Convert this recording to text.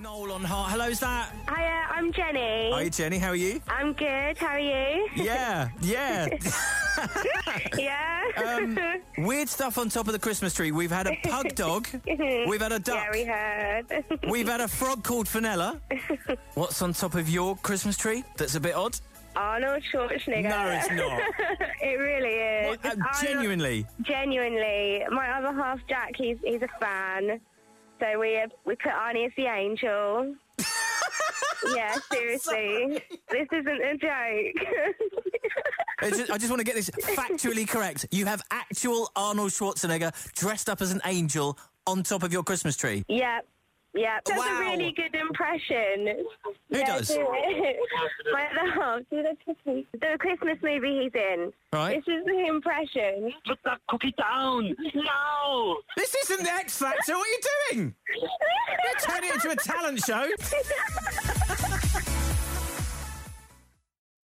Noel on Heart. Hello, is that? Hiya, I'm Jenny. Hi, Jenny. How are you? I'm good. How are you? Yeah. Yeah. Weird stuff on top of the Christmas tree. We've had a pug dog. We've had a duck. Yeah, we heard. We've had a frog called Fenella. What's on top of your Christmas tree that's a bit odd? Arnold Schwarzenegger. No, it's not. It really is. What, genuinely? Genuinely. My other half, Jack, he's a fan. So we put Arnie as the angel. Yeah, seriously. This isn't a joke. I just want to get this factually correct. You have actual Arnold Schwarzenegger dressed up as an angel on top of your Christmas tree? Yep. Yeah, that's Wow. a really good impression. Who does? Do it. My other half, do the Christmas movie he's in. Right. This is the impression. Put that cookie down! No! This isn't the X Factor. What are you doing? You're turning it into a talent show.